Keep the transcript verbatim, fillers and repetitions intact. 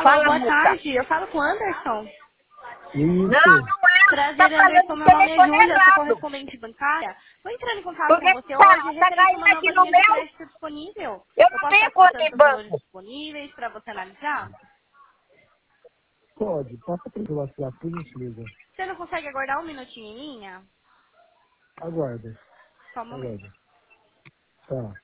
Alô, Fala, boa moça. tarde. Eu falo com o Anderson. Não, Isso. não é. Tá Prazer, falando Anderson. de Meu nome é telefone Júlia, eu sou errado. correspondente bancária. Vou entrar em contato com Porque você hoje tá, tá referente a caindo uma aqui nova no linha de meu. crédito disponível. Eu Eu não posso estar tenho te conta passando em seus valores banco. disponíveis para você analisar? Pode. Passa pelo WhatsApp, por gentileza. Você não consegue aguardar um minutinho em linha? Aguarda. Só um momento. Aguarda. Tá.